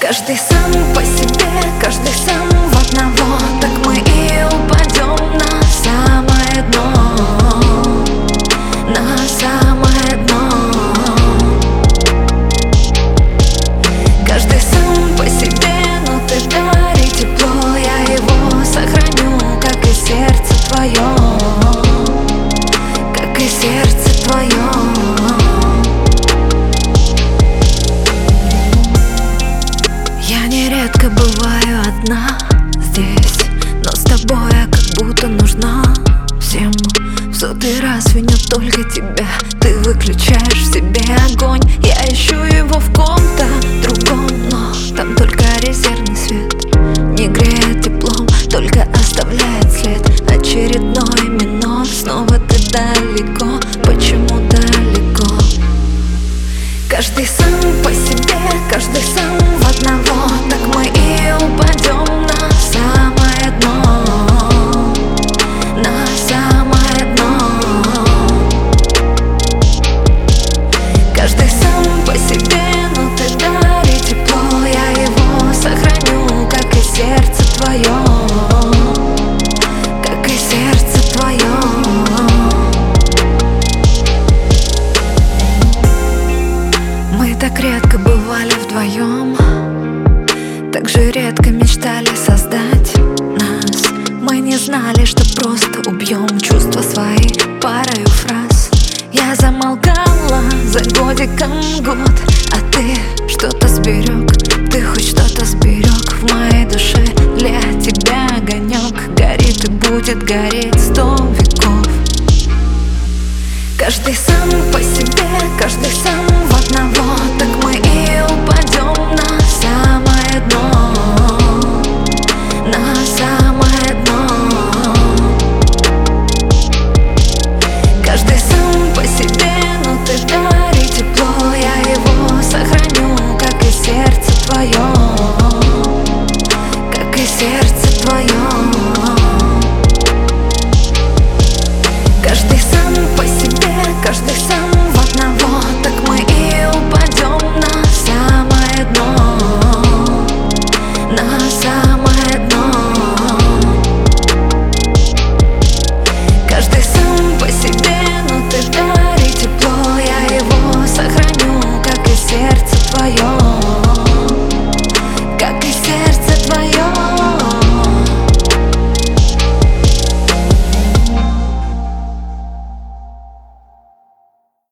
Каждый сам по себе, каждый сам в одного. Так мы и упадем на самое дно, на самое дно. Каждый сам по себе, но ты дари тепло. Я его сохраню, как и сердце твое, как и сердце твое. Редко бываю одна здесь, но с тобой я как будто нужна всем. В сотый раз виню только тебя. Ты выключаешь в себе огонь. Я ищу его в ком-то другом, но там только резервный свет. Не греет теплом, только оставляет след. Очередной минор, снова ты далеко. Почему далеко? Каждый сам по себе, каждый сам в одного. Так мы и упадем на самое дно, на самое дно. Каждый сам по себе, но ты дари тепло. Я его сохраню, как и сердце твое, как и сердце твое. Мы так редко бывали вдвоем, так же редко мечтали создать нас. Мы не знали, что просто убьем чувства свои парою фраз. Я замолкала за годиком год, а ты что-то сберег. Ты хоть что-то сберег в моей душе. Для тебя огонек горит и будет гореть 100 веков. Каждый сам по себе, каждый сам в одного. Так мы и упадем на самое дно, на самое дно. Каждый сам по себе, но ты дари тепло. Я его сохраню, как и сердце твое, как и сердце твое. Каждый сам по себе, каждый сам в одного. Так мы и упадем на самое дно, на самое дно. Каждый сам по себе, но ты дари тепло. Я его сохраню, как и сердце твое,